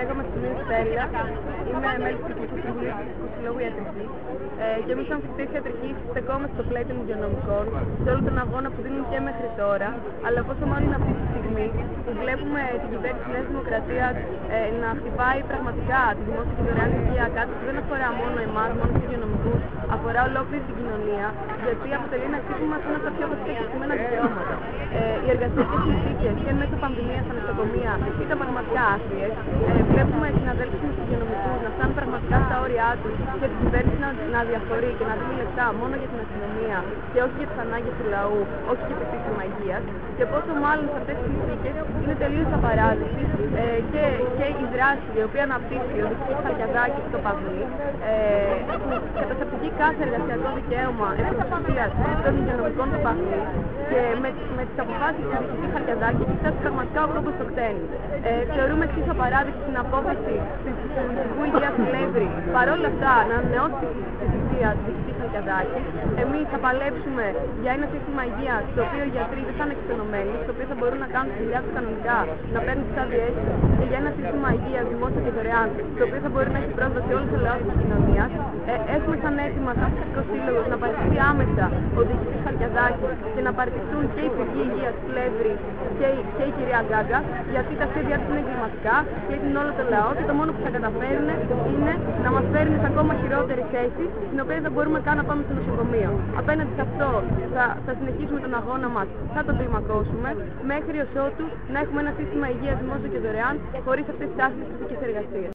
Λέγομαι Στέλλα, είμαι μέλη του Κοινωνικού Συμβουλίου του Συλλόγου Ιατρικής και εμείς σαν φοιτητές ιατρικής στεκόμαστε στο πλάι των υγειονομικών σε όλο τον αγώνα που δίνουν και μέχρι τώρα, αλλά πόσο μάλλον αυτή τη στιγμή που βλέπουμε την κυβέρνηση της Νέας Δημοκρατίας να χτυπάει πραγματικά τη δημόσια και δωρεάν υγεία, κάτι που δεν αφορά μόνο εμάς, μόνο τους υγειονομικούς, αφορά ολόκληρη την κοινωνία, γιατί αποτελεί ένα χτύπημα σε ένα από τα πιο βασικά κεκτημένα δικαιώματα. Οι εργασιακές συνθήκες και μέσω πανδημίας στα νοσοκομεία ήταν πραγματικά άθλιες. Βλέπουμε συναδέλφους μας υγειονομικούς να φτάνουν πραγματικά στα όρια τους και την κυβέρνηση να διαφορεί και να δίνει λεφτά μόνο για την αστυνομία και όχι για τις ανάγκες του λαού, όχι για το σύστημα υγείας. Και πόσο μάλλον σε αυτές τις συνθήκες είναι τελείως απαράδεκτη και η δράση η οποία αναπτύσσει ο Δ. Χαλκιαδάκης στο Παυλί, που καταστατηγεί κάθε εργασιακό δικαίωμα επί της ουσίας των υγειονομικών του Παυλί, και με τις αποφάσεις του Δ. Χαλκιαδάκη φτάσει πραγματικά ο κόμπος στο χτένι. Θεωρούμε εξής απαράδεκτη την απόφαση του Υπουργού Υγείας του Πλεύρη παρόλα αυτά να ανανεώσει τη θητεία του Δ. Χαλκιαδάκη. Εμείς θα παλέψουμε για ένα σύστημα υγείας στο οποίο οι γιατροί δεν θα είναι εξοικονομημένοι, στο οποίο θα μπορούν να κάνουν τη δουλειά τους κανονικά, να παίρνουν τις άδειές τους, και για ένα σύστημα υγείας δημόσιο και δωρεάν, στο οποίο θα μπορεί να έχει πρόσβαση όλος ο λαός της κοινωνίας. Έχουμε σαν αίτημα σαν φυσικός σύλλογος να παραιτηθεί άμεσα ο Δ. Χαλκιαδάκη και να παραιτηθούν και οι Υπουργοί Υγείας Πλεύρη και η κυρία Γκάγκα, γιατί τα σχέδιά τους είναι εγκληματικά και είναι όλο το λαό και το μόνο που θα καταφέρουν είναι να μας φέρουν σε ακόμα χειρότερη θέση, στην οποία δεν μπορούμε καν να πάμε στο νοσοκομείο. Απέναντι σε αυτό θα συνεχίσουμε τον αγώνα μας, θα τον κλιμακώσουμε, μέχρι ως ότου να έχουμε ένα σύστημα υγείας δημόσιο και δωρεάν, χωρίς αυτές τις άθλιες συνθήκες εργασίας.